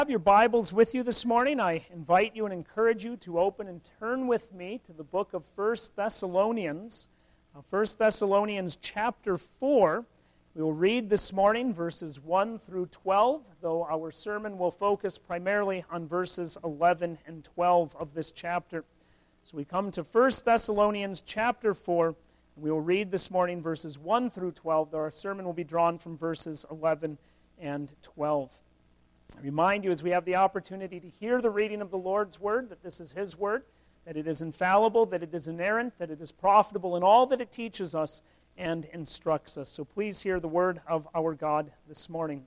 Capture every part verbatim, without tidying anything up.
Have your Bibles with you this morning. I invite you and encourage you to open and turn with me to the book of First Thessalonians. Uh, First Thessalonians chapter four. We will read this morning verses one through twelve, though our sermon will focus primarily on verses eleven and twelve of this chapter. So we come to First Thessalonians chapter four, and we will read this morning verses one through twelve, though our sermon will be drawn from verses eleven and twelve. I remind you, as we have the opportunity to hear the reading of the Lord's Word, that this is His Word, that it is infallible, that it is inerrant, that it is profitable in all that it teaches us and instructs us. So please hear the Word of our God this morning.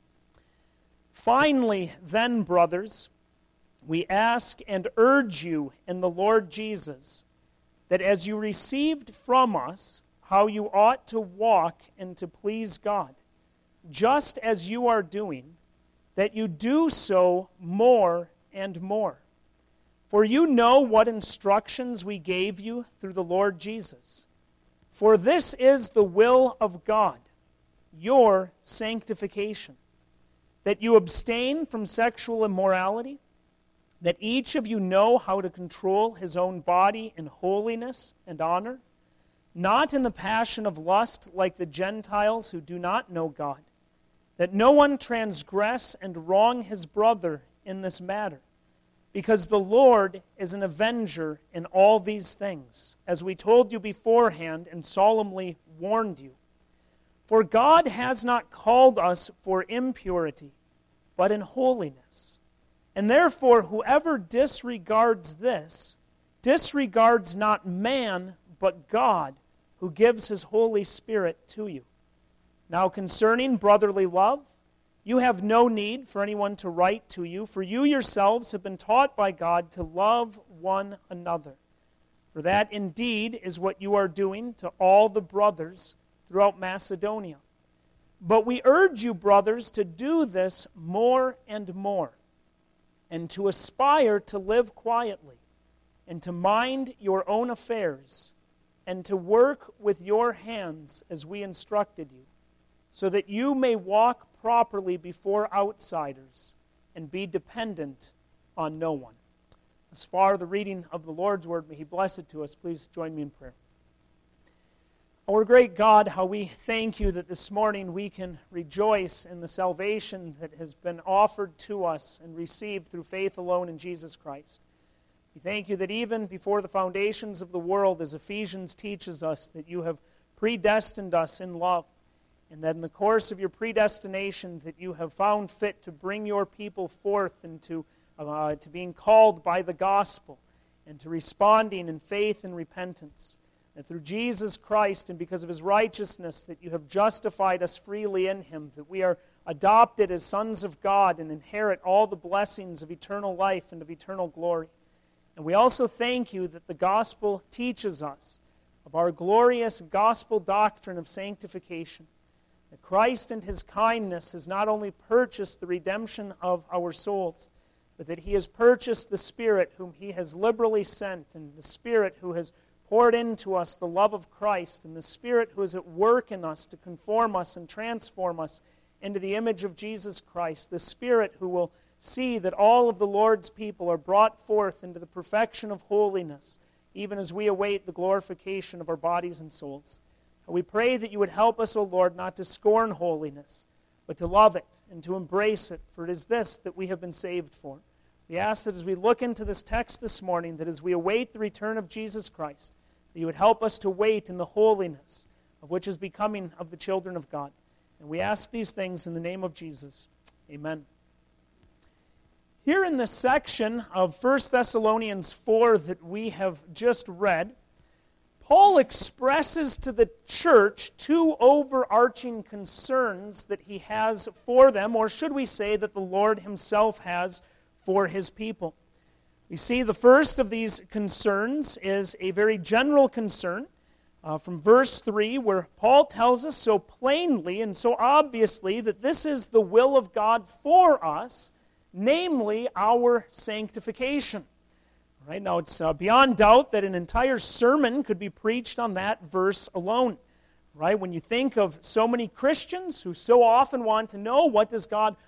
Finally, then, brothers, we ask and urge you in the Lord Jesus, that as you received from us how you ought to walk and to please God, just as you are doing, that you do so more and more. For you know what instructions we gave you through the Lord Jesus. For this is the will of God, your sanctification, that you abstain from sexual immorality, that each of you know how to control his own body in holiness and honor, not in the passion of lust like the Gentiles who do not know God, that no one transgress and wrong his brother in this matter, because the Lord is an avenger in all these things, as we told you beforehand and solemnly warned you. For God has not called us for impurity, but in holiness. And therefore, whoever disregards this, disregards not man, but God, who gives his Holy Spirit to you. Now concerning brotherly love, you have no need for anyone to write to you, for you yourselves have been taught by God to love one another. For that indeed is what you are doing to all the brothers throughout Macedonia. But we urge you, brothers, to do this more and more, and to aspire to live quietly, and to mind your own affairs, and to work with your hands as we instructed you, so that you may walk properly before outsiders and be dependent on no one. As far as the reading of the Lord's Word, may He bless it to us. Please join me in prayer. Our great God, how we thank you that this morning we can rejoice in the salvation that has been offered to us and received through faith alone in Jesus Christ. We thank you that even before the foundations of the world, as Ephesians teaches us, that you have predestined us in love, and that in the course of your predestination that you have found fit to bring your people forth into uh, to being called by the gospel and to responding in faith and repentance. That through Jesus Christ and because of His righteousness that you have justified us freely in Him, that we are adopted as sons of God and inherit all the blessings of eternal life and of eternal glory. And we also thank you that the gospel teaches us of our glorious gospel doctrine of sanctification. That Christ and His kindness has not only purchased the redemption of our souls, but that He has purchased the Spirit whom He has liberally sent, and the Spirit who has poured into us the love of Christ, and the Spirit who is at work in us to conform us and transform us into the image of Jesus Christ, the Spirit who will see that all of the Lord's people are brought forth into the perfection of holiness, even as we await the glorification of our bodies and souls. We pray that you would help us, O Lord, not to scorn holiness, but to love it and to embrace it, for it is this that we have been saved for. We ask that as we look into this text this morning, that as we await the return of Jesus Christ, that you would help us to wait in the holiness of which is becoming of the children of God. And we ask these things in the name of Jesus. Amen. Here in this section of First Thessalonians four that we have just read, Paul expresses to the church two overarching concerns that he has for them, or should we say that the Lord Himself has for His people. We see the first of these concerns is a very general concern uh, from verse three, where Paul tells us so plainly and so obviously that this is the will of God for us, namely our sanctification. Right now, it's uh, beyond doubt that an entire sermon could be preached on that verse alone. Right? When you think of so many Christians who so often want to know, what does God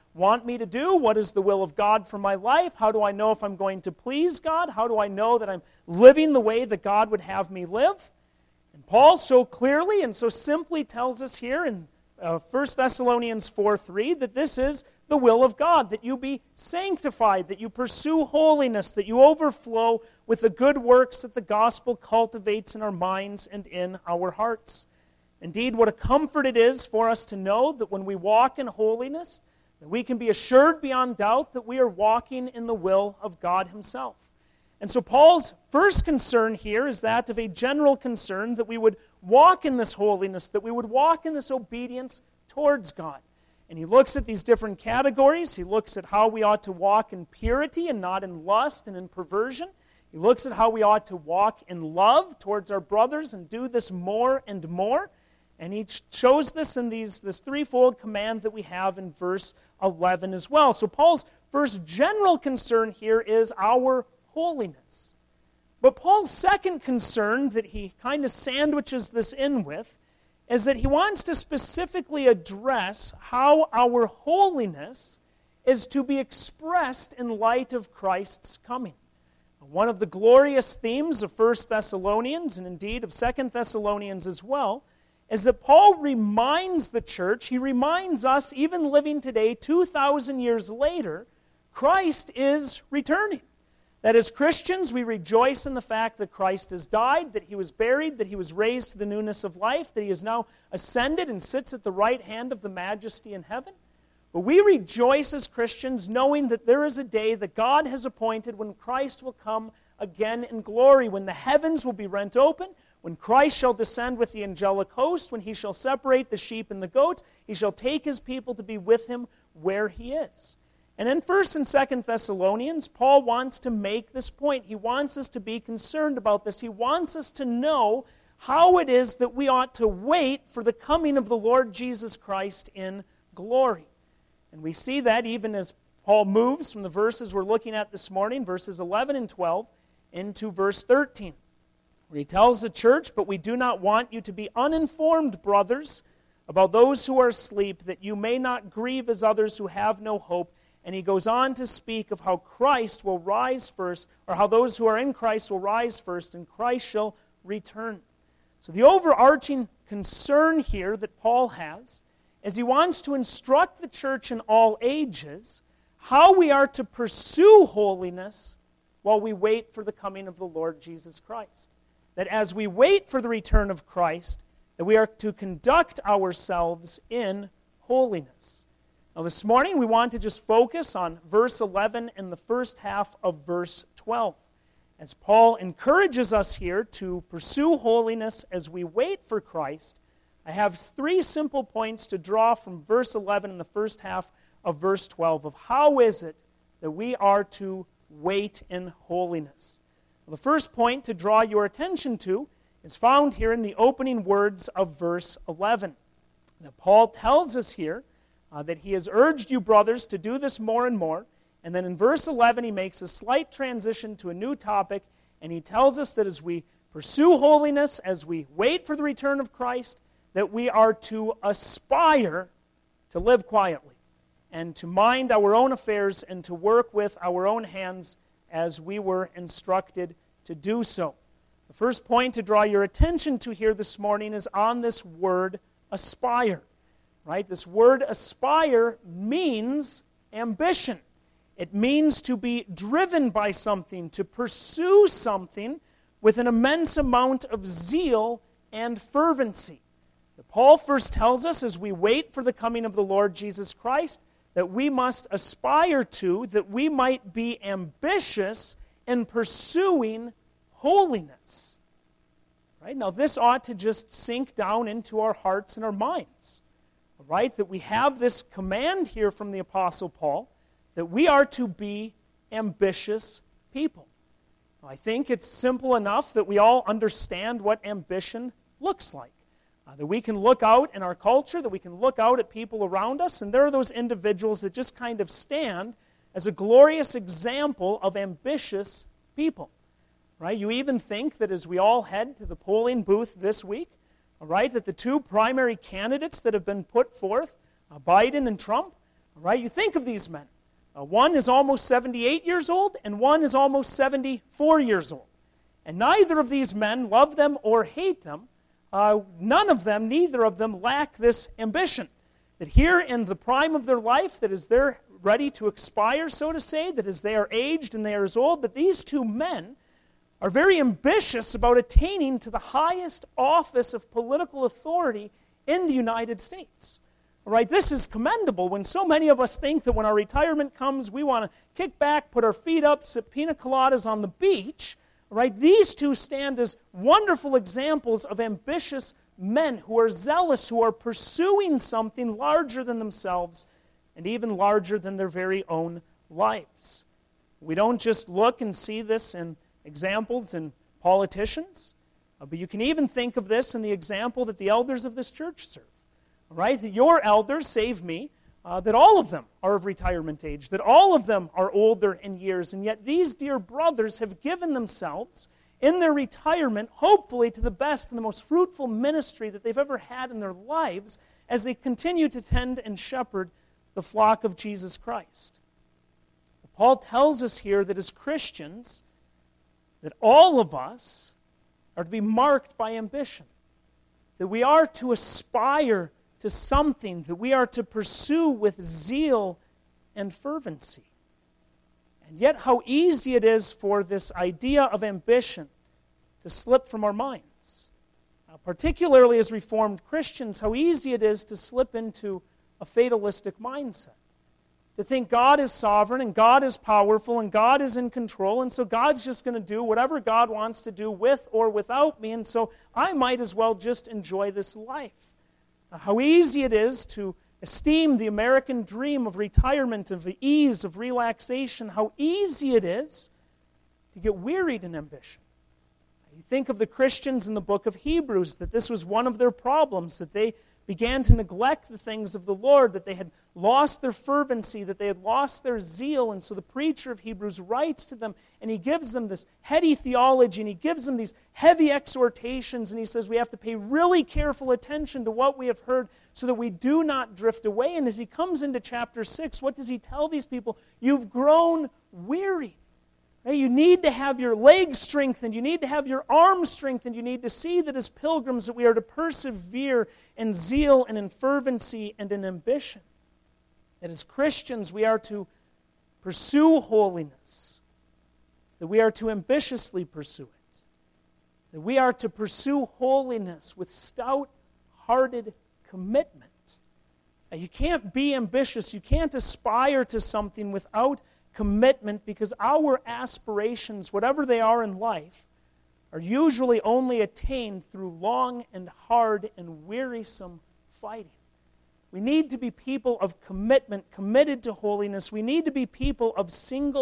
want me to do? What is the will of God for my life? How do I know if I'm going to please God? How do I know that I'm living the way that God would have me live? And Paul so clearly and so simply tells us here in uh, First Thessalonians four three that this is the will of God, that you be sanctified, that you pursue holiness, that you overflow with the good works that the gospel cultivates in our minds and in our hearts. Indeed, what a comfort it is for us to know that when we walk in holiness, that we can be assured beyond doubt that we are walking in the will of God Himself. And so Paul's first concern here is that of a general concern that we would walk in this holiness, that we would walk in this obedience towards God. And he looks at these different categories. He looks at how we ought to walk in purity and not in lust and in perversion. He looks at how we ought to walk in love towards our brothers and do this more and more. And he shows this in these, this threefold command that we have in verse eleven as well. So Paul's first general concern here is our holiness. But Paul's second concern that he kind of sandwiches this in with is that he wants to specifically address how our holiness is to be expressed in light of Christ's coming. One of the glorious themes of First Thessalonians, and indeed of Second Thessalonians as well, is that Paul reminds the church, he reminds us, even living today, two thousand years later, Christ is returning. That as Christians, we rejoice in the fact that Christ has died, that He was buried, that He was raised to the newness of life, that He is now ascended and sits at the right hand of the Majesty in heaven. But we rejoice as Christians knowing that there is a day that God has appointed when Christ will come again in glory, when the heavens will be rent open, when Christ shall descend with the angelic host, when He shall separate the sheep and the goats, He shall take His people to be with Him where He is. And in First and Second Thessalonians, Paul wants to make this point. He wants us to be concerned about this. He wants us to know how it is that we ought to wait for the coming of the Lord Jesus Christ in glory. And we see that even as Paul moves from the verses we're looking at this morning, verses eleven and twelve, into verse thirteen, where he tells the church, "But we do not want you to be uninformed, brothers, about those who are asleep, that you may not grieve as others who have no hope." And he goes on to speak of how Christ will rise first, or how those who are in Christ will rise first, and Christ shall return. So the overarching concern here that Paul has is he wants to instruct the church in all ages how we are to pursue holiness while we wait for the coming of the Lord Jesus Christ. That as we wait for the return of Christ, that we are to conduct ourselves in holiness. Now this morning we want to just focus on verse eleven and the first half of verse twelve. As Paul encourages us here to pursue holiness as we wait for Christ, I have three simple points to draw from verse eleven and the first half of verse twelve of how is it that we are to wait in holiness. Well, the first point to draw your attention to is found here in the opening words of verse eleven. Now, Paul tells us here uh, that he has urged you, brothers, to do this more and more. And then in verse eleven, he makes a slight transition to a new topic, and he tells us that as we pursue holiness, as we wait for the return of Christ, that we are to aspire to live quietly and to mind our own affairs and to work with our own hands as we were instructed to do so. The first point to draw your attention to here this morning is on this word aspire. Right? This word aspire means ambition. It means to be driven by something, to pursue something with an immense amount of zeal and fervency. Paul first tells us as we wait for the coming of the Lord Jesus Christ that we must aspire to, that we might be ambitious in pursuing holiness. Right? Now this ought to just sink down into our hearts and our minds. Right? That we have this command here from the Apostle Paul that we are to be ambitious people. I think it's simple enough that we all understand what ambition looks like. Uh, that we can look out in our culture, that we can look out at people around us, and there are those individuals that just kind of stand as a glorious example of ambitious people. Right? You even think that as we all head to the polling booth this week, all right, that the two primary candidates that have been put forth, uh, Biden and Trump, All right, you think of these men. Uh, one is almost seventy-eight years old, and one is almost seventy-four years old. And neither of these men, love them or hate them, uh, none of them, neither of them, lack this ambition. That here in the prime of their life, that as they're ready to expire, so to say, that as they are aged and they are as old, that these two men are very ambitious about attaining to the highest office of political authority in the United States. All right, this is commendable when so many of us think that when our retirement comes, we want to kick back, put our feet up, sip pina coladas on the beach. All right, these two stand as wonderful examples of ambitious men who are zealous, who are pursuing something larger than themselves and even larger than their very own lives. We don't just look and see this in examples in politicians, uh, but you can even think of this in the example that the elders of this church serve. All right, that your elders, save me, uh, that all of them are of retirement age, that all of them are older in years, and yet these dear brothers have given themselves in their retirement, hopefully to the best and the most fruitful ministry that they've ever had in their lives as they continue to tend and shepherd the flock of Jesus Christ. Paul tells us here that as Christians, that all of us are to be marked by ambition, that we are to aspire to something, that we are to pursue with zeal and fervency. And yet how easy it is for this idea of ambition to slip from our minds. Uh, particularly as Reformed Christians, how easy it is to slip into a fatalistic mindset. To think God is sovereign and God is powerful and God is in control, and so God's just going to do whatever God wants to do with or without me, and so I might as well just enjoy this life. Uh, how easy it is to esteem the American dream of retirement, of the ease, of relaxation. How easy it is to get wearied in ambition. You think of the Christians in the book of Hebrews, that this was one of their problems, that they began to neglect the things of the Lord, that they had lost their fervency, that they had lost their zeal. And so the preacher of Hebrews writes to them, and he gives them this heady theology, and he gives them these heavy exhortations, and he says we have to pay really careful attention to what we have heard so that we do not drift away. And as he comes into chapter six, what does he tell these people? You've grown weary. You need to have your legs strengthened. You need to have your arms strengthened. You need to see that as pilgrims that we are to persevere in zeal and in fervency and in ambition. That as Christians we are to pursue holiness. That we are to ambitiously pursue it. That we are to pursue holiness with stout-hearted commitment. Now, you can't be ambitious. You can't aspire to something without commitment, because our aspirations, whatever they are in life, are usually only attained through long and hard and wearisome fighting. We need to be people of commitment, committed to holiness. We need to be people of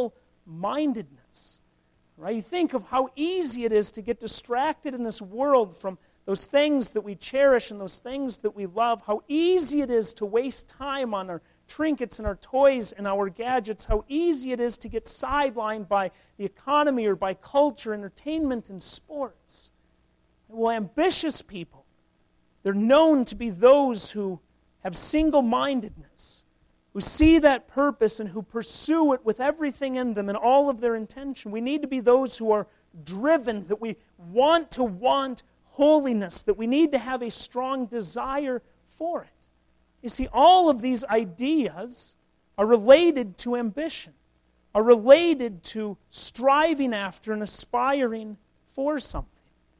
single-mindedness. Right? You think of how easy it is to get distracted in this world from those things that we cherish and those things that we love. How easy it is to waste time on our trinkets and our toys and our gadgets. How easy it is to get sidelined by the economy or by culture, entertainment, and sports. Well, ambitious people, they're known to be those who have single-mindedness, who see that purpose and who pursue it with everything in them and all of their intention. We need to be those who are driven, that we want to want holiness, that we need to have a strong desire for it. You see, all of these ideas are related to ambition, are related to striving after and aspiring for something.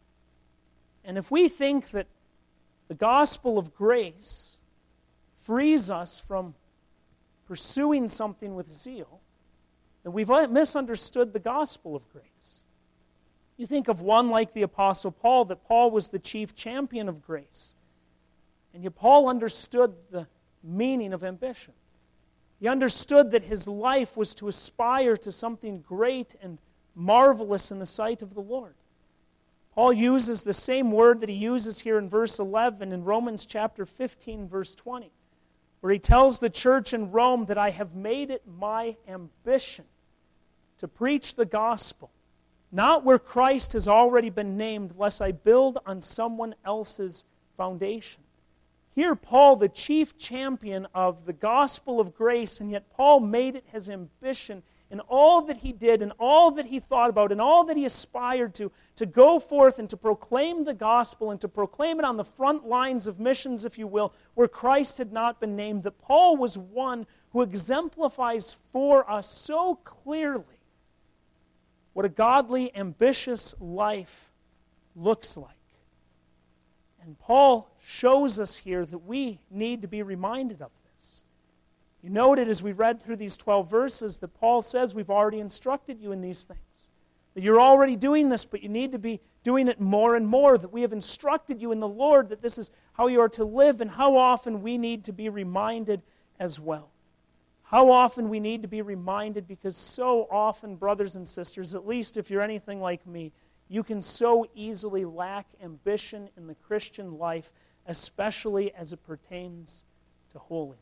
And if we think that the gospel of grace frees us from pursuing something with zeal, then we've misunderstood the gospel of grace. You think of one like the Apostle Paul, that Paul was the chief champion of grace. And yet Paul understood the meaning of ambition. He understood that his life was to aspire to something great and marvelous in the sight of the Lord. Paul uses the same word that he uses here in verse eleven in Romans chapter fifteen, verse twenty, where he tells the church in Rome that I have made it my ambition to preach the gospel, not where Christ has already been named, lest I build on someone else's foundation. here Paul, the chief champion of the gospel of grace, and yet Paul made it his ambition in all that he did and all that he thought about and all that he aspired to, to go forth and to proclaim the gospel and to proclaim it on the front lines of missions, if you will, where Christ had not been named, that Paul was one who exemplifies for us so clearly what a godly, ambitious life looks like. And Paul shows us here that we need to be reminded of this. You noted as we read through these twelve verses that Paul says we've already instructed you in these things. That you're already doing this, but you need to be doing it more and more. That we have instructed you in the Lord that this is how you are to live, and how often we need to be reminded as well. How often we need to be reminded, because so often, brothers and sisters, at least if you're anything like me, you can so easily lack ambition in the Christian life, especially as it pertains to holiness.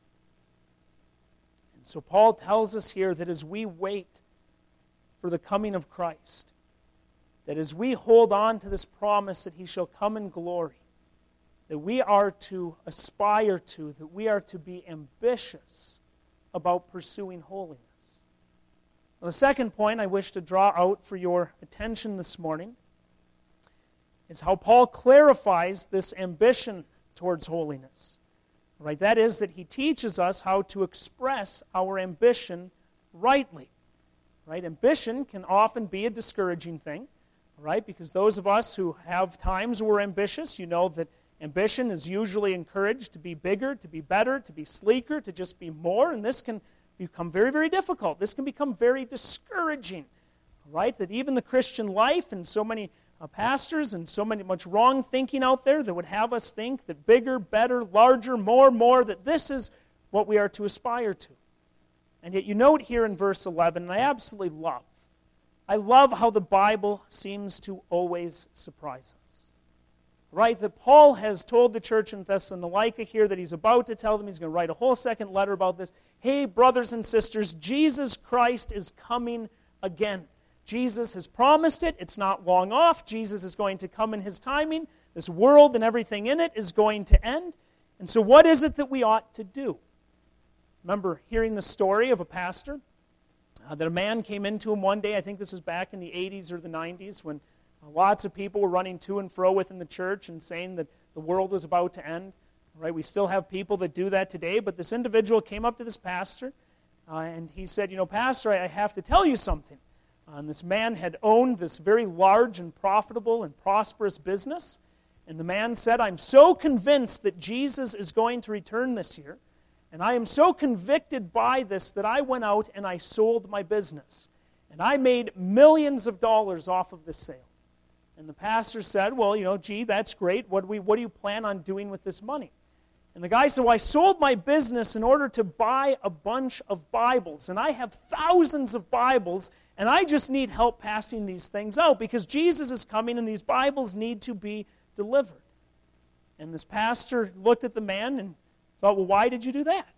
And so Paul tells us here that as we wait for the coming of Christ, that as we hold on to this promise that he shall come in glory, that we are to aspire to, that we are to be ambitious about pursuing holiness. Now, the second point I wish to draw out for your attention this morning is how Paul clarifies this ambition towards holiness. Right? That is, that he teaches us how to express our ambition rightly. Right? Ambition can often be a discouraging thing, right? Because those of us who have times where we're ambitious, you know that ambition is usually encouraged to be bigger, to be better, to be sleeker, to just be more, and this can become very, very difficult. This can become very discouraging, right? That even the Christian life and so many uh, pastors and so many much wrong thinking out there that would have us think that bigger, better, larger, more, more, that this is what we are to aspire to. And yet you note here in verse eleven, and I absolutely love, I love how the Bible seems to always surprise us. Right? That Paul has told the church in Thessalonica here that he's about to tell them, he's going to write a whole second letter about this. Hey, brothers and sisters, Jesus Christ is coming again. Jesus has promised it. It's not long off. Jesus is going to come in his timing. This world and everything in it is going to end. And so what is it that we ought to do? Remember hearing the story of a pastor uh, that a man came into him one day. I think this was back in the eighties or the nineties when uh, lots of people were running to and fro within the church and saying that the world was about to end. Right? We still have people that do that today, but this individual came up to this pastor uh, and he said, you know, Pastor, I have to tell you something. Uh, and this man had owned this very large and profitable and prosperous business. And the man said, I'm so convinced that Jesus is going to return this year, and I am so convicted by this that I went out and I sold my business. And I made millions of dollars off of this sale. And the pastor said, well, you know, gee, that's great. What do we, what do you plan on doing with this money? And the guy said, well, I sold my business in order to buy a bunch of Bibles. And I have thousands of Bibles, and I just need help passing these things out because Jesus is coming and these Bibles need to be delivered. And this pastor looked at the man and thought, well, why did you do that?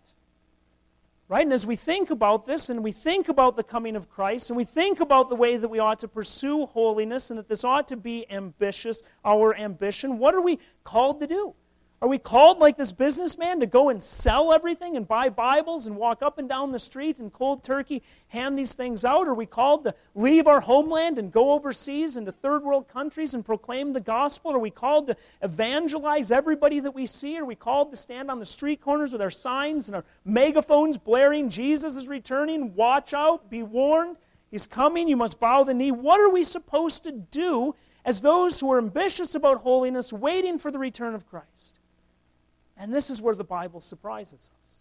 Right? And as we think about this, and we think about the coming of Christ, and we think about the way that we ought to pursue holiness, and that this ought to be ambitious, our ambition, what are we called to do? Are we called like this businessman to go and sell everything and buy Bibles and walk up and down the street and cold turkey hand these things out? Are we called to leave our homeland and go overseas into third world countries and proclaim the gospel? Are we called to evangelize everybody that we see? Are we called to stand on the street corners with our signs and our megaphones blaring, Jesus is returning, watch out, be warned, he's coming, you must bow the knee? What are we supposed to do as those who are ambitious about holiness, waiting for the return of Christ? And this is where the Bible surprises us.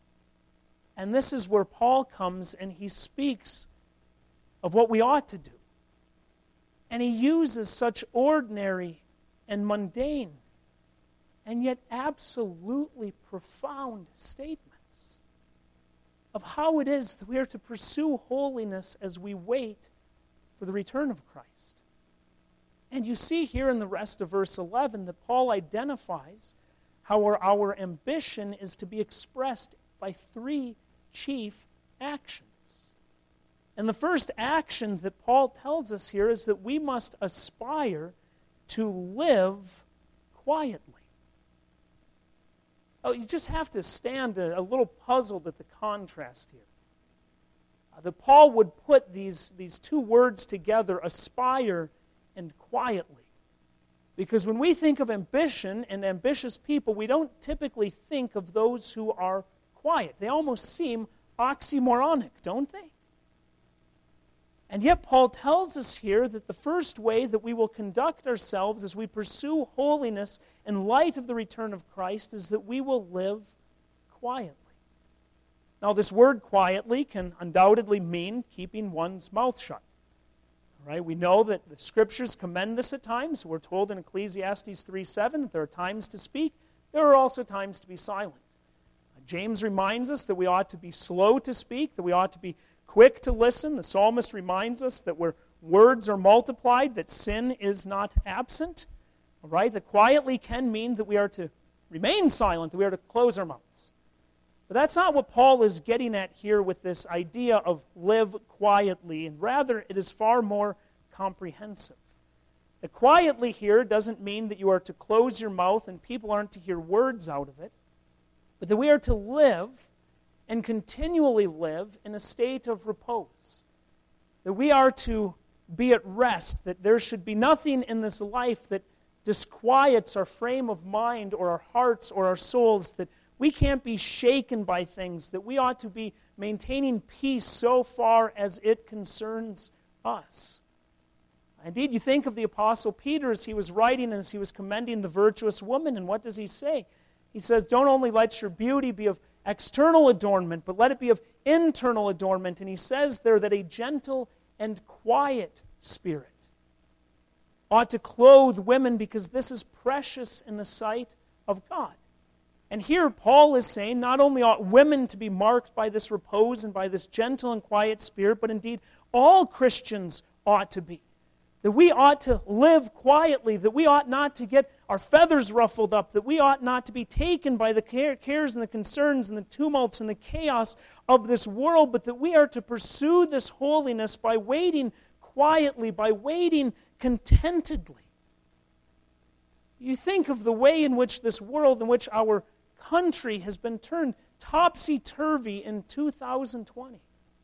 And this is where Paul comes and he speaks of what we ought to do. And he uses such ordinary and mundane and yet absolutely profound statements of how it is that we are to pursue holiness as we wait for the return of Christ. And you see here in the rest of verse eleven that Paul identifies how our, our ambition is to be expressed by three chief actions. And the first action that Paul tells us here is that we must aspire to live quietly. oh, you just have to stand a, a little puzzled at the contrast here. Uh, that Paul would put these, these two words together, aspire and quietly. Because when we think of ambition and ambitious people, we don't typically think of those who are quiet. They almost seem oxymoronic, don't they? And yet Paul tells us here that the first way that we will conduct ourselves as we pursue holiness in light of the return of Christ is that we will live quietly. Now, this word quietly can undoubtedly mean keeping one's mouth shut. All right? We know that the Scriptures commend this at times. We're told in Ecclesiastes three seven that there are times to speak. There are also times to be silent. James reminds us that we ought to be slow to speak, that we ought to be quick to listen. The psalmist reminds us that where words are multiplied, that sin is not absent. All right? That quietly can mean that we are to remain silent, that we are to close our mouths. But that's not what Paul is getting at here with this idea of live quietly, and rather it is far more comprehensive. The quietly here doesn't mean that you are to close your mouth and people aren't to hear words out of it, but that we are to live and continually live in a state of repose. That we are to be at rest, that there should be nothing in this life that disquiets our frame of mind or our hearts or our souls, that we can't be shaken by things, that we ought to be maintaining peace so far as it concerns us. Indeed, you think of the Apostle Peter as he was writing, as he was commending the virtuous woman, and what does he say? He says, don't only let your beauty be of external adornment, but let it be of internal adornment. And he says there that a gentle and quiet spirit ought to clothe women because this is precious in the sight of God. And here Paul is saying not only ought women to be marked by this repose and by this gentle and quiet spirit, but indeed all Christians ought to be. That we ought to live quietly, that we ought not to get our feathers ruffled up, that we ought not to be taken by the cares and the concerns and the tumults and the chaos of this world, but that we are to pursue this holiness by waiting quietly, by waiting contentedly. You think of the way in which this world, in which our country has been turned topsy-turvy in two thousand twenty.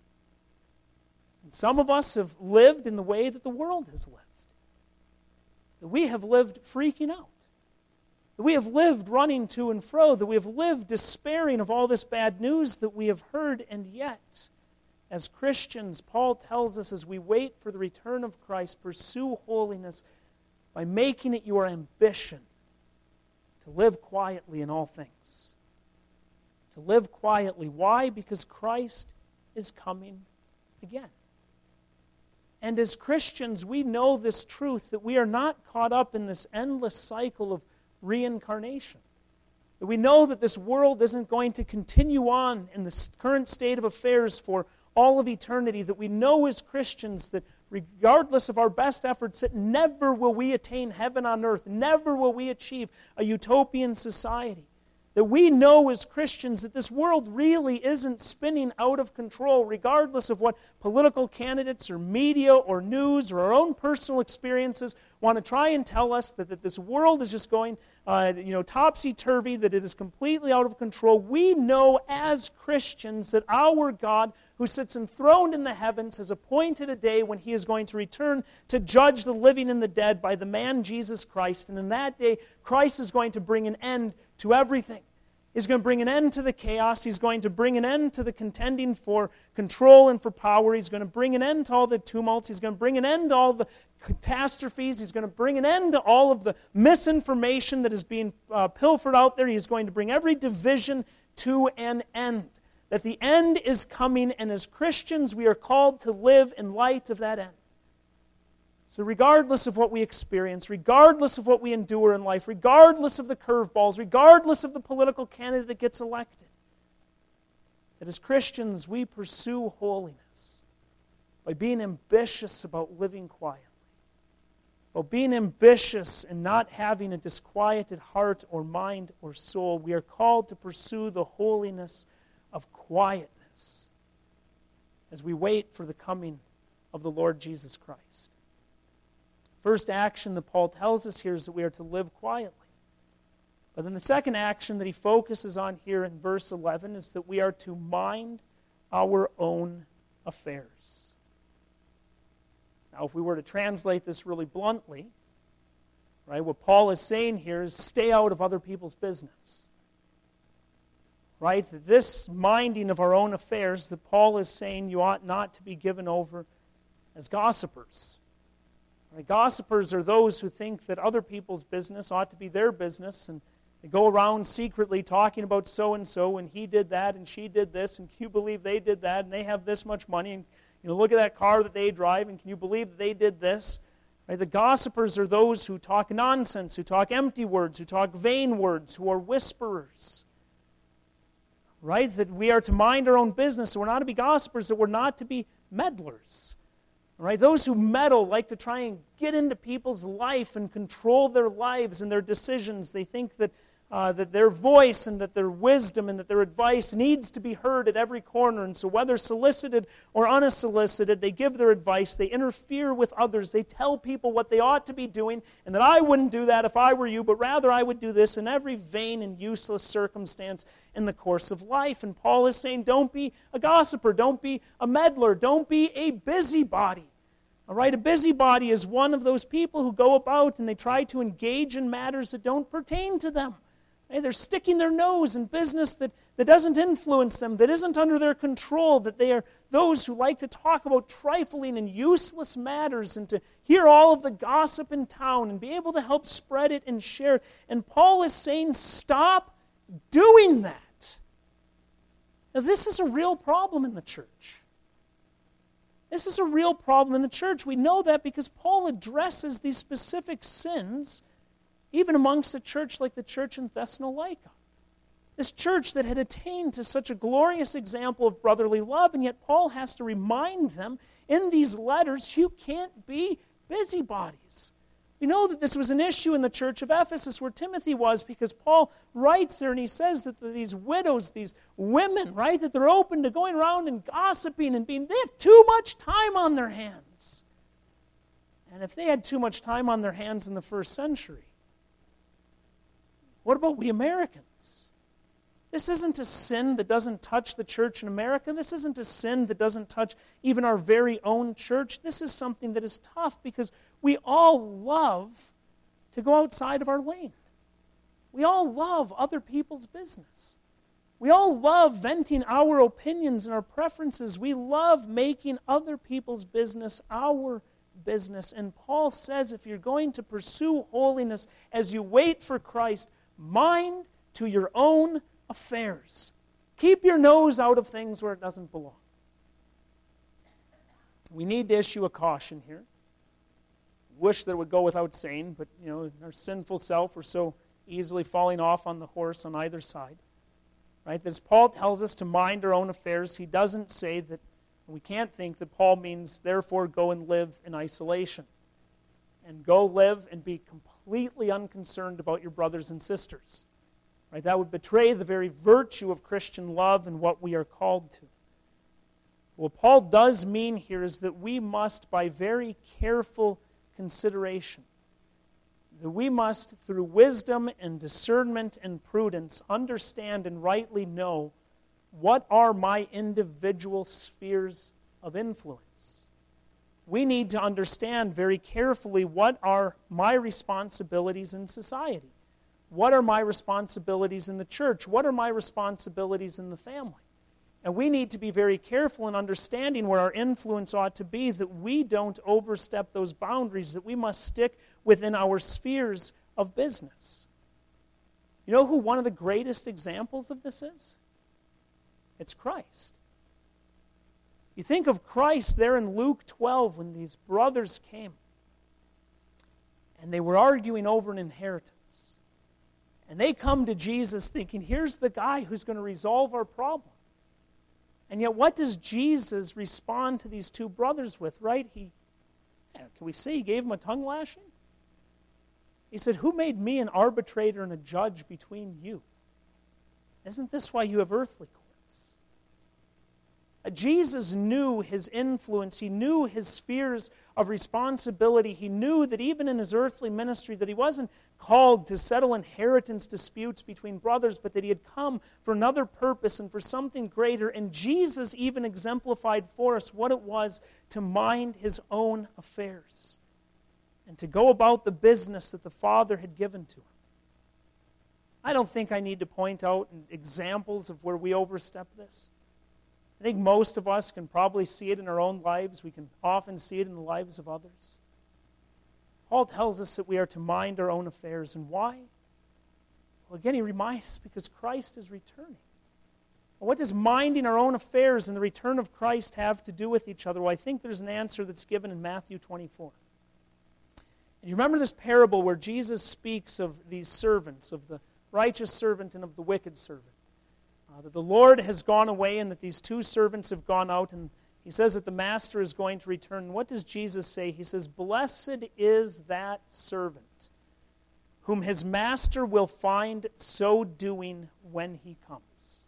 And some of us have lived in the way that the world has lived. That we have lived freaking out. That we have lived running to and fro. That we have lived despairing of all this bad news that we have heard. And yet, as Christians, Paul tells us as we wait for the return of Christ, pursue holiness by making it your ambition to live quietly in all things. To live quietly. Why? Because Christ is coming again. And as Christians, we know this truth that we are not caught up in this endless cycle of reincarnation. That we know that this world isn't going to continue on in the current state of affairs for all of eternity. That we know as Christians that regardless of our best efforts, that never will we attain heaven on earth. Never will we achieve a utopian society. That we know as Christians that this world really isn't spinning out of control, regardless of what political candidates or media or news or our own personal experiences want to try and tell us, that, that this world is just going uh, you know, topsy-turvy, that it is completely out of control. We know as Christians that our God, who sits enthroned in the heavens, has appointed a day when He is going to return to judge the living and the dead by the man Jesus Christ. And in that day, Christ is going to bring an end to everything. He's going to bring an end to the chaos. He's going to bring an end to the contending for control and for power. He's going to bring an end to all the tumults. He's going to bring an end to all the catastrophes. He's going to bring an end to all of the misinformation that is being uh, pilfered out there. He's going to bring every division to an end. That the end is coming, and as Christians, we are called to live in light of that end. So regardless of what we experience, regardless of what we endure in life, regardless of the curveballs, regardless of the political candidate that gets elected, that as Christians we pursue holiness by being ambitious about living quietly, about being ambitious and not having a disquieted heart or mind or soul. We are called to pursue the holiness of quietness as we wait for the coming of the Lord Jesus Christ. First action that Paul tells us here is that we are to live quietly. But then the second action that he focuses on here in verse eleven is that we are to mind our own affairs. Now, if we were to translate this really bluntly, right, what Paul is saying here is stay out of other people's business. Right? That this minding of our own affairs, that Paul is saying you ought not to be given over as gossipers. Right? Gossipers are those who think that other people's business ought to be their business, and they go around secretly talking about so-and-so, and he did that, and she did this, and can you believe they did that, and they have this much money, and you know, look at that car that they drive, and can you believe that they did this? Right? The gossipers are those who talk nonsense, who talk empty words, who talk vain words, who are whisperers. Right? That we are to mind our own business, that we're not to be gossipers, that we're not to be meddlers. Right? Those who meddle like to try and get into people's life and control their lives and their decisions. They think that Uh, that their voice and that their wisdom and that their advice needs to be heard at every corner. And so whether solicited or unsolicited, they give their advice, they interfere with others, they tell people what they ought to be doing, and that I wouldn't do that if I were you, but rather I would do this in every vain and useless circumstance in the course of life. And Paul is saying, don't be a gossiper, don't be a meddler, don't be a busybody. All right, a busybody is one of those people who go about and they try to engage in matters that don't pertain to them. Hey, they're sticking their nose in business that, that doesn't influence them, that isn't under their control, that they are those who like to talk about trifling and useless matters and to hear all of the gossip in town and be able to help spread it and share it. And Paul is saying, stop doing that. Now, this is a real problem in the church. This is a real problem in the church. We know that because Paul addresses these specific sins even amongst a church like the church in Thessalonica. This church that had attained to such a glorious example of brotherly love, and yet Paul has to remind them in these letters, you can't be busybodies. We know that this was an issue in the church of Ephesus where Timothy was, because Paul writes there and he says that these widows, these women, right, that they're open to going around and gossiping and being, they have too much time on their hands. And if they had too much time on their hands in the first century, what about we Americans? This isn't a sin that doesn't touch the church in America. This isn't a sin that doesn't touch even our very own church. This is something that is tough because we all love to go outside of our lane. We all love other people's business. We all love venting our opinions and our preferences. We love making other people's business our business. And Paul says if you're going to pursue holiness as you wait for Christ, mind to your own affairs. Keep your nose out of things where it doesn't belong. We need to issue a caution here. Wish that it would go without saying, but you know, our sinful self, we're so easily falling off on the horse on either side. Right? As Paul tells us to mind our own affairs, he doesn't say that we can't think that Paul means, therefore, go and live in isolation. And go live and be completely unconcerned about your brothers and sisters. Right? That would betray the very virtue of Christian love and what we are called to. What Paul does mean here is that we must, by very careful consideration, that we must, through wisdom and discernment and prudence, understand and rightly know what are my individual spheres of influence. We need to understand very carefully what are my responsibilities in society. What are my responsibilities in the church? What are my responsibilities in the family? And we need to be very careful in understanding where our influence ought to be, that we don't overstep those boundaries, that we must stick within our spheres of business. You know who one of the greatest examples of this is? It's Christ. You think of Christ there in Luke twelve when these brothers came and they were arguing over an inheritance. And they come to Jesus thinking, here's the guy who's going to resolve our problem. And yet what does Jesus respond to these two brothers with, right? He, can we say he gave them a tongue lashing? He said, who made me an arbitrator and a judge between you? Isn't this why you have earthly courts? Uh, Jesus knew his influence. He knew his spheres of responsibility. He knew that even in his earthly ministry that he wasn't called to settle inheritance disputes between brothers, but that he had come for another purpose and for something greater. And Jesus even exemplified for us what it was to mind his own affairs and to go about the business that the Father had given to him. I don't think I need to point out examples of where we overstep this. I think most of us can probably see it in our own lives. We can often see it in the lives of others. Paul tells us that we are to mind our own affairs. And why? Well, again, he reminds us because Christ is returning. Well, what does minding our own affairs and the return of Christ have to do with each other? Well, I think there's an answer that's given in Matthew twenty-four. And you remember this parable where Jesus speaks of these servants, of the righteous servant and of the wicked servant. Uh, that the Lord has gone away and that these two servants have gone out, and he says that the master is going to return. And what does Jesus say? He says, "Blessed is that servant whom his master will find so doing when he comes.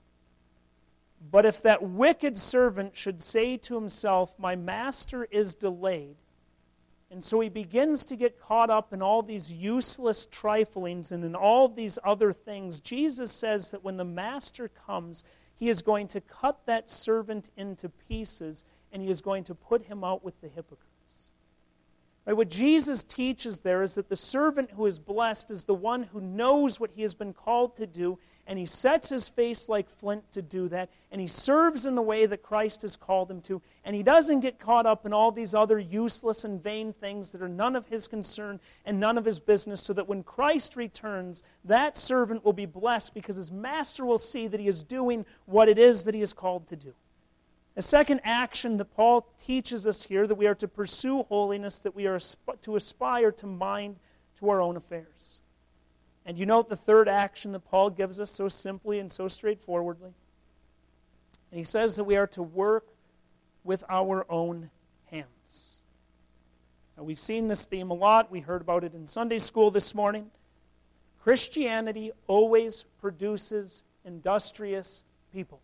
But if that wicked servant should say to himself, 'My master is delayed,' and so he begins to get caught up in all these useless triflings and in all these other things," Jesus says that when the master comes, he is going to cut that servant into pieces and he is going to put him out with the hypocrites. Right? What Jesus teaches there is that the servant who is blessed is the one who knows what he has been called to do, and he sets his face like flint to do that, and he serves in the way that Christ has called him to, and he doesn't get caught up in all these other useless and vain things that are none of his concern and none of his business, so that when Christ returns, that servant will be blessed because his master will see that he is doing what it is that he is called to do. A second action that Paul teaches us here, that we are to pursue holiness, that we are to aspire to mind to our own affairs. And you note the third action that Paul gives us so simply and so straightforwardly. And he says that we are to work with our own hands. Now, we've seen this theme a lot. We heard about it in Sunday school this morning. Christianity always produces industrious people.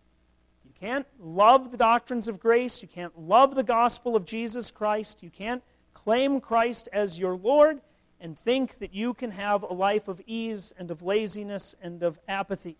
You can't love the doctrines of grace. You can't love the gospel of Jesus Christ. You can't claim Christ as your Lord and think that you can have a life of ease and of laziness and of apathy.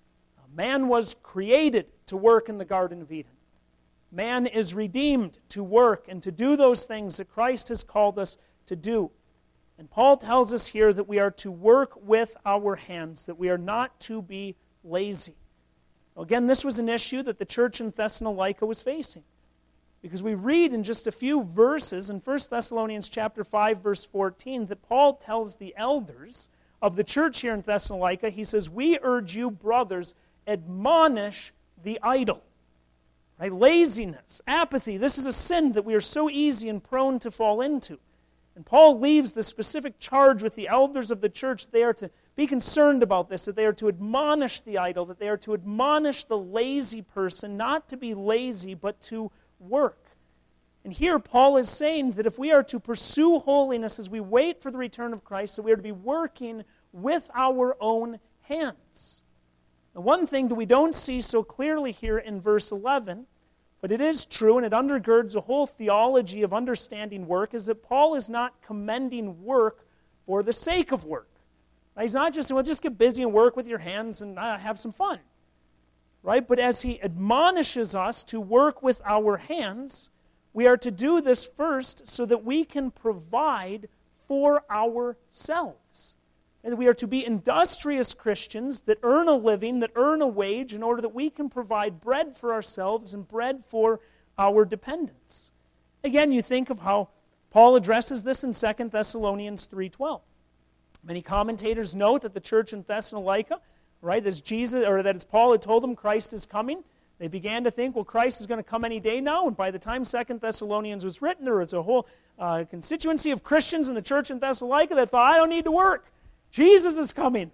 Man was created to work in the Garden of Eden. Man is redeemed to work and to do those things that Christ has called us to do. And Paul tells us here that we are to work with our hands, that we are not to be lazy. Again, this was an issue that the church in Thessalonica was facing. Because we read in just a few verses in First Thessalonians chapter five, verse fourteen, that Paul tells the elders of the church here in Thessalonica, he says, "We urge you, brothers, admonish the idle." Right? Laziness, apathy, this is a sin that we are so easy and prone to fall into. And Paul leaves the specific charge with the elders of the church. They are to be concerned about this, that they are to admonish the idle, that they are to admonish the lazy person, not to be lazy, but to work. And here Paul is saying that if we are to pursue holiness as we wait for the return of Christ, that we are to be working with our own hands. Now, one thing that we don't see so clearly here in verse eleven, but it is true and it undergirds a whole theology of understanding work, is that Paul is not commending work for the sake of work. Now, he's not just saying, well, just get busy and work with your hands and uh, have some fun. Right? But as he admonishes us to work with our hands, we are to do this first so that we can provide for ourselves. And we are to be industrious Christians that earn a living, that earn a wage, in order that we can provide bread for ourselves and bread for our dependents. Again, you think of how Paul addresses this in Second Thessalonians three twelve. Many commentators note that the church in Thessalonica, right, as Jesus, or that as Paul had told them, Christ is coming. They began to think, well, Christ is going to come any day now. And by the time Second Thessalonians was written, there was a whole uh, constituency of Christians in the church in Thessalonica that thought, I don't need to work. Jesus is coming.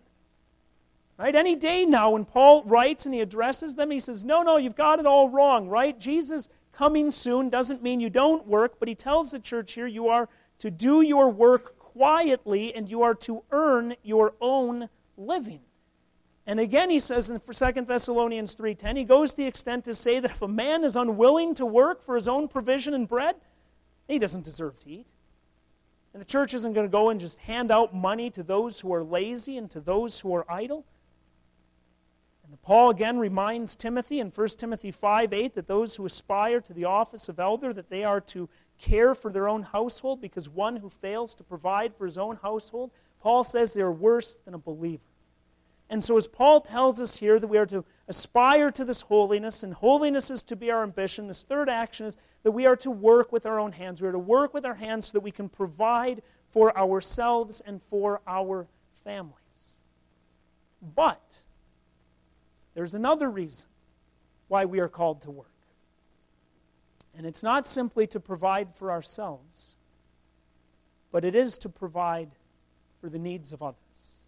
Right? Any day now, when Paul writes and he addresses them, he says, no, no, you've got it all wrong, right? Jesus coming soon doesn't mean you don't work, but he tells the church here you are to do your work quietly and you are to earn your own living. And again, he says in Second Thessalonians three ten, he goes to the extent to say that if a man is unwilling to work for his own provision and bread, he doesn't deserve to eat. And the church isn't going to go and just hand out money to those who are lazy and to those who are idle. And Paul again reminds Timothy in First Timothy five eight that those who aspire to the office of elder, that they are to care for their own household, because one who fails to provide for his own household, Paul says they are worse than a believer. And so as Paul tells us here that we are to aspire to this holiness, and holiness is to be our ambition, this third action is that we are to work with our own hands. We are to work with our hands so that we can provide for ourselves and for our families. But there's another reason why we are called to work. And it's not simply to provide for ourselves, but it is to provide for the needs of others.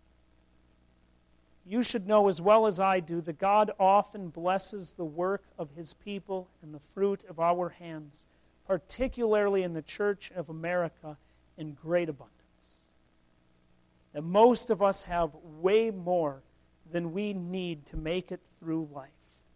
You should know as well as I do that God often blesses the work of His people and the fruit of our hands, particularly in the Church of America, in great abundance. That most of us have way more than we need to make it through life.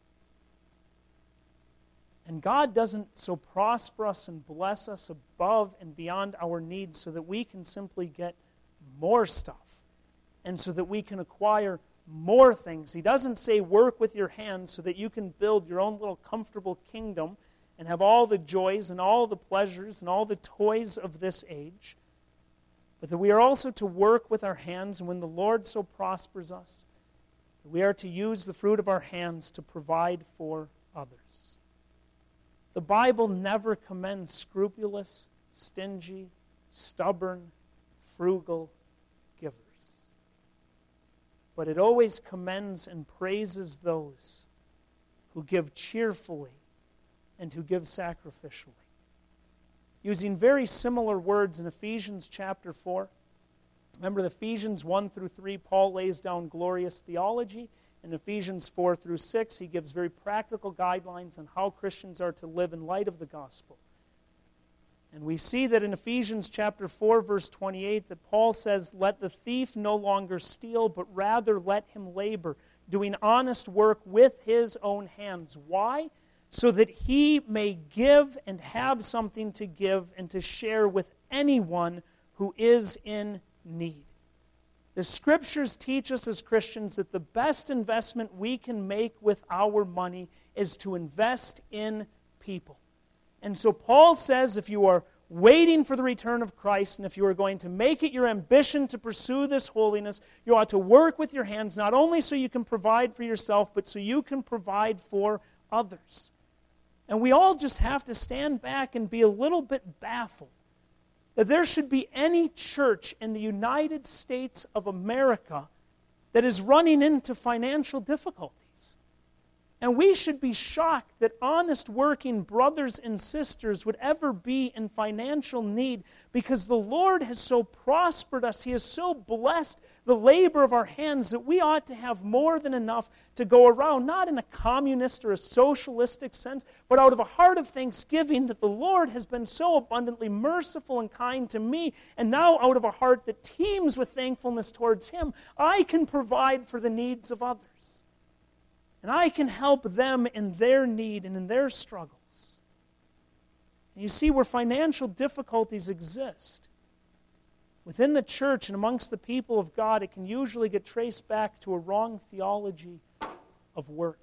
And God doesn't so prosper us and bless us above and beyond our needs so that we can simply get more stuff and so that we can acquire more things. He doesn't say work with your hands so that you can build your own little comfortable kingdom and have all the joys and all the pleasures and all the toys of this age, but that we are also to work with our hands, and when the Lord so prospers us, we are to use the fruit of our hands to provide for others. The Bible never commends scrupulous, stingy, stubborn, frugal givers. But it always commends and praises those who give cheerfully and who give sacrificially. Using very similar words in Ephesians chapter four. Remember, Ephesians one through three, Paul lays down glorious theology. In Ephesians four through six, he gives very practical guidelines on how Christians are to live in light of the gospel. And we see that in Ephesians chapter four, verse twenty-eight, that Paul says, "Let the thief no longer steal, but rather let him labor, doing honest work with his own hands." Why? So that he may give and have something to give and to share with anyone who is in need. The Scriptures teach us as Christians that the best investment we can make with our money is to invest in people. And so Paul says if you are waiting for the return of Christ, and if you are going to make it your ambition to pursue this holiness, you ought to work with your hands, not only so you can provide for yourself, but so you can provide for others. And we all just have to stand back and be a little bit baffled that there should be any church in the United States of America that is running into financial difficulties. And we should be shocked that honest working brothers and sisters would ever be in financial need, because the Lord has so prospered us. He has so blessed the labor of our hands that we ought to have more than enough to go around, not in a communist or a socialistic sense, but out of a heart of thanksgiving that the Lord has been so abundantly merciful and kind to me, and now out of a heart that teems with thankfulness towards Him, I can provide for the needs of others. And I can help them in their need and in their struggles. And you see, where financial difficulties exist, within the church and amongst the people of God, it can usually get traced back to a wrong theology of work.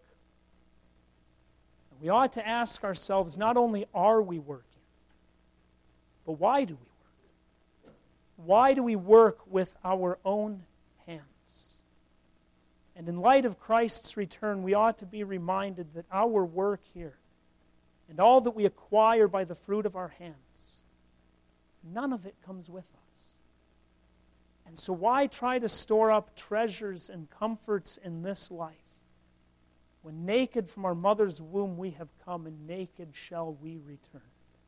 And we ought to ask ourselves, not only are we working, but why do we work? Why do we work with our own hands? And in light of Christ's return, we ought to be reminded that our work here and all that we acquire by the fruit of our hands, none of it comes with us. And so why try to store up treasures and comforts in this life when naked from our mother's womb we have come, and naked shall we return?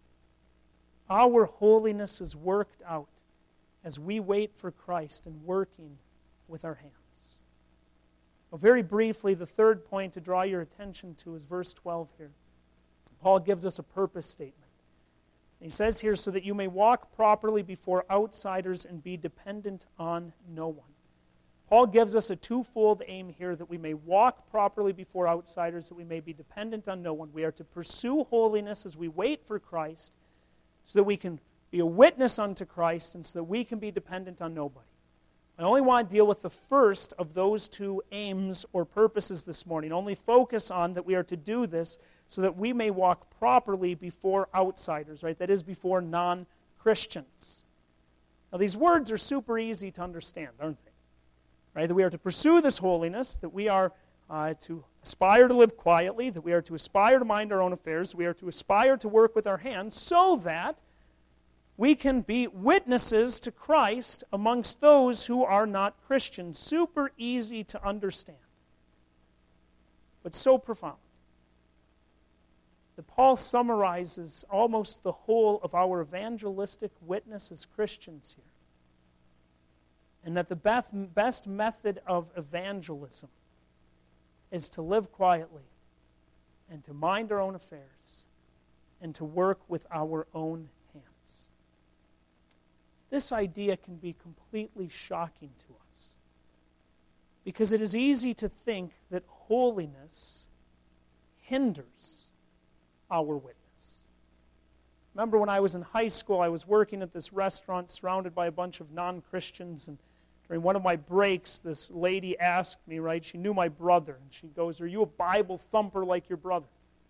Our holiness is worked out as we wait for Christ and working with our hands. Well, very briefly, the third point to draw your attention to is verse twelve here. Paul gives us a purpose statement. He says here, so that you may walk properly before outsiders and be dependent on no one. Paul gives us a twofold aim here, that we may walk properly before outsiders, that we may be dependent on no one. We are to pursue holiness as we wait for Christ, so that we can be a witness unto Christ, and so that we can be dependent on nobody. I only want to deal with the first of those two aims or purposes this morning. Only focus on that we are to do this so that we may walk properly before outsiders, right? That is, before non-Christians. Now, these words are super easy to understand, aren't they? Right? That we are to pursue this holiness, that we are uh, to aspire to live quietly, that we are to aspire to mind our own affairs, we are to aspire to work with our hands, so that we can be witnesses to Christ amongst those who are not Christians. Super easy to understand, but so profound. That Paul summarizes almost the whole of our evangelistic witness as Christians here. And that the best method of evangelism is to live quietly and to mind our own affairs and to work with our own hands. This idea can be completely shocking to us because it is easy to think that holiness hinders our witness. Remember when I was in high school, I was working at this restaurant surrounded by a bunch of non-Christians, and during one of my breaks, this lady asked me, right, she knew my brother, and she goes, "Are you a Bible thumper like your brother?"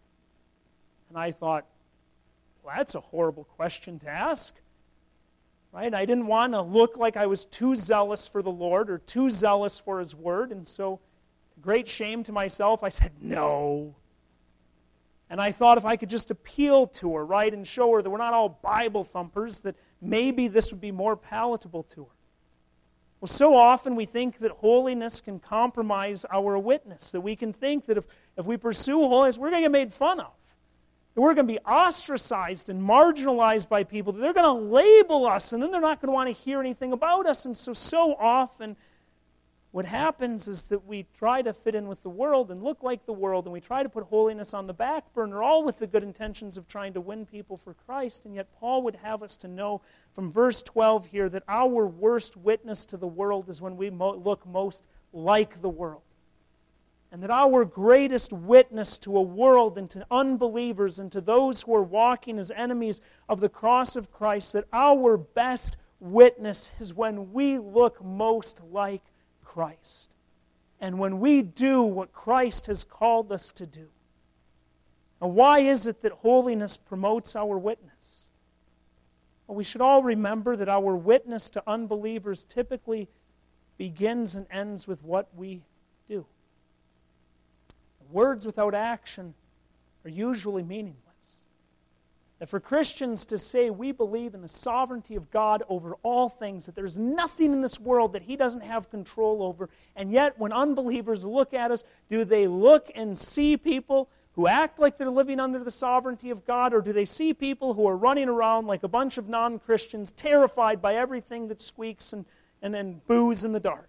And I thought, well, that's a horrible question to ask. Right? I didn't want to look like I was too zealous for the Lord or too zealous for His Word, and so, to great shame to myself, I said, no. And I thought if I could just appeal to her, right, and show her that we're not all Bible thumpers, that maybe this would be more palatable to her. Well, so often we think that holiness can compromise our witness, that we can think that if, if we pursue holiness, we're going to get made fun of. That we're going to be ostracized and marginalized by people, that they're going to label us, and then they're not going to want to hear anything about us. And so, so often, what happens is that we try to fit in with the world and look like the world, and we try to put holiness on the back burner, all with the good intentions of trying to win people for Christ. And yet Paul would have us to know from verse twelve here that our worst witness to the world is when we mo- look most like the world. And that our greatest witness to a world and to unbelievers and to those who are walking as enemies of the cross of Christ, that our best witness is when we look most like Christ. And when we do what Christ has called us to do. Now, why is it that holiness promotes our witness? Well, we should all remember that our witness to unbelievers typically begins and ends with what we do. Words without action are usually meaningless. That for Christians to say we believe in the sovereignty of God over all things, that there's nothing in this world that He doesn't have control over, and yet when unbelievers look at us, do they look and see people who act like they're living under the sovereignty of God, or do they see people who are running around like a bunch of non-Christians, terrified by everything that squeaks and, and, and boos in the dark?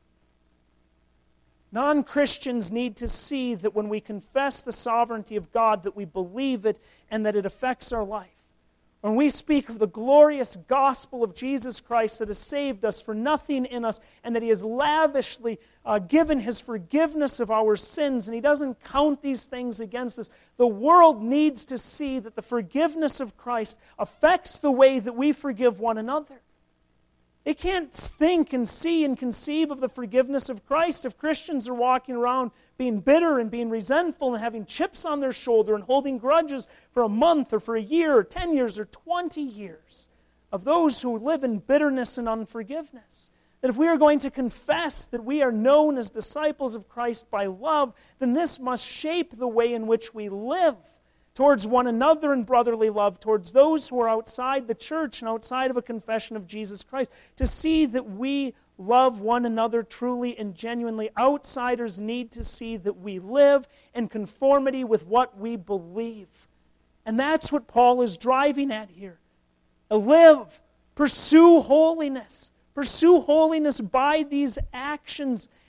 Non-Christians need to see that when we confess the sovereignty of God, that we believe it and that it affects our life. When we speak of the glorious gospel of Jesus Christ that has saved us for nothing in us and that He has lavishly uh, given His forgiveness of our sins and He doesn't count these things against us, the world needs to see that the forgiveness of Christ affects the way that we forgive one another. They can't think and see and conceive of the forgiveness of Christ if Christians are walking around being bitter and being resentful and having chips on their shoulder and holding grudges for a month or for a year or ten years or twenty years of those who live in bitterness and unforgiveness. That if we are going to confess that we are known as disciples of Christ by love, then this must shape the way in which we live towards one another in brotherly love, towards those who are outside the church and outside of a confession of Jesus Christ, to see that we love one another truly and genuinely. Outsiders need to see that we live in conformity with what we believe. And that's what Paul is driving at here. Live, pursue holiness. Pursue holiness by these actions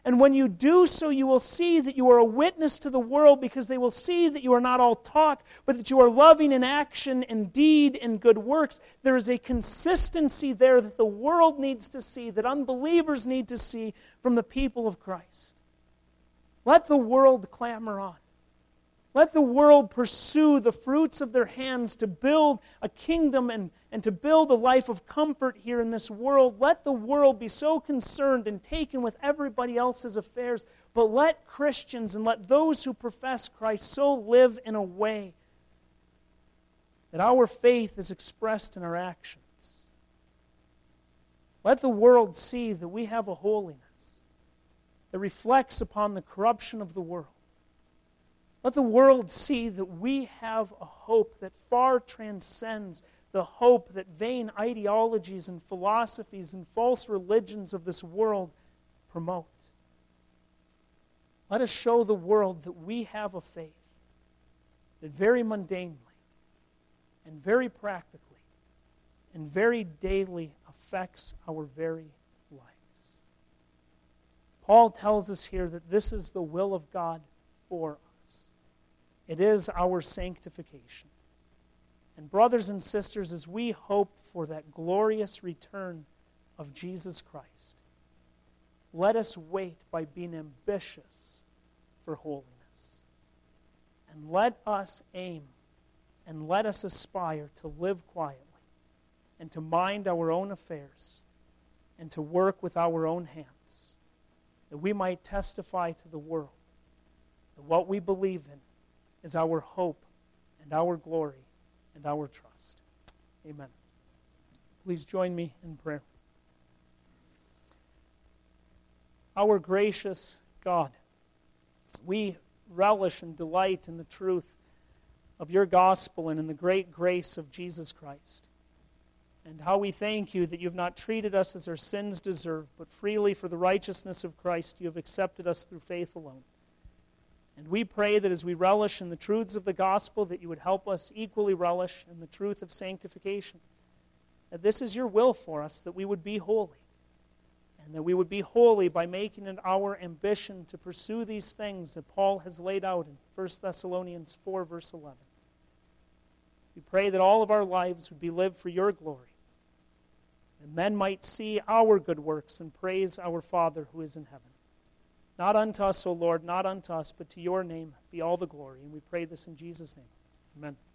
And when you do so, you will see that you are a witness to the world, because they will see that you are not all talk, but that you are loving in action and deed and good works. There is a consistency there that the world needs to see, that unbelievers need to see from the people of Christ. Let the world clamor on. Let the world pursue the fruits of their hands to build a kingdom and, and to build a life of comfort here in this world. Let the world be so concerned and taken with everybody else's affairs, but let Christians and let those who profess Christ so live in a way that our faith is expressed in our actions. Let the world see that we have a holiness that reflects upon the corruption of the world. Let the world see that we have a hope that far transcends the hope that vain ideologies and philosophies and false religions of this world promote. Let us show the world that we have a faith that very mundanely and very practically and very daily affects our very lives. Paul tells us here that this is the will of God for us. It is our sanctification. And brothers and sisters, as we hope for that glorious return of Jesus Christ, let us wait by being ambitious for holiness. And let us aim and let us aspire to live quietly and to mind our own affairs and to work with our own hands, that we might testify to the world that what we believe in is our hope and our glory and our trust. Amen. Please join me in prayer. Our gracious God, we relish and delight in the truth of your gospel and in the great grace of Jesus Christ. And how we thank you that you have not treated us as our sins deserve, but freely for the righteousness of Christ you have accepted us through faith alone. And we pray that as we relish in the truths of the gospel, that you would help us equally relish in the truth of sanctification. That this is your will for us, that we would be holy. And that we would be holy by making it our ambition to pursue these things that Paul has laid out in First Thessalonians four, verse eleven. We pray that all of our lives would be lived for your glory. And men might see our good works and praise our Father who is in heaven. Not unto us, O Lord, not unto us, but to your name be all the glory. And we pray this in Jesus' name. Amen.